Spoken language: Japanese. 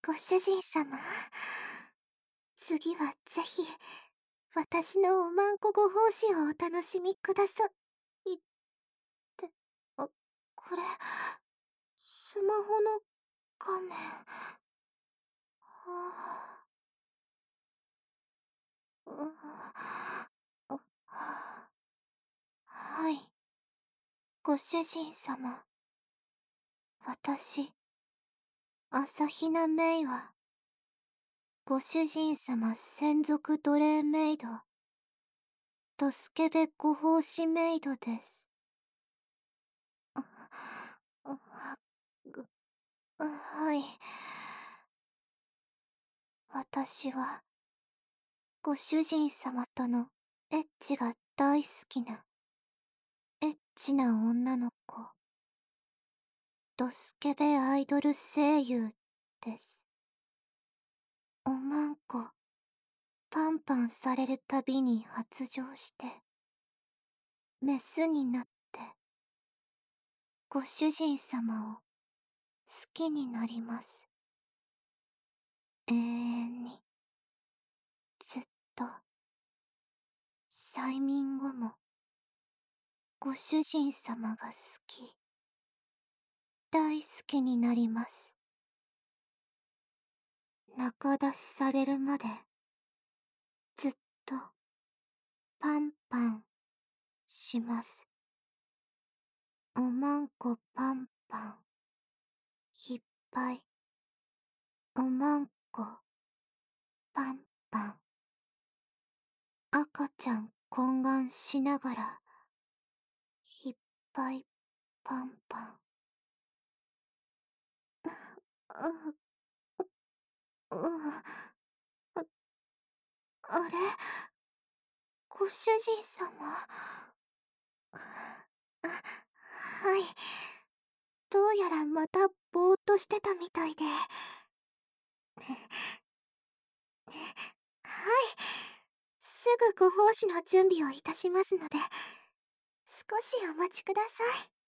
ご主人様。次はぜひ、私のおまんこご奉仕をお楽しみくださいって、これ、スマホの画面。ははい。ご主人様。私、朝比奈メイは、ご主人様専属奴隷メイド、ドスケベご奉仕メイドです。はい。私は、ご主人様とのエッチが大好きな、エッチな女の子、ドスケベアイドル声優です。おまんこ、パンパンされるたびに発情して、メスになって、ご主人様を好きになります。永遠に、ずっと、催眠後も、ご主人様が好き、大好きになります。仲出しされるまで、ずっと、パンパン、します。おまんこパンパン、いっぱい。おまんこ、パンパン。赤ちゃん懇願しながら、いっぱいパンパン。う、う、あれ、ご主人様。はい。どうやらまたぼーっとしてたみたいで。はい。すぐご奉仕の準備をいたしますので、少しお待ちください。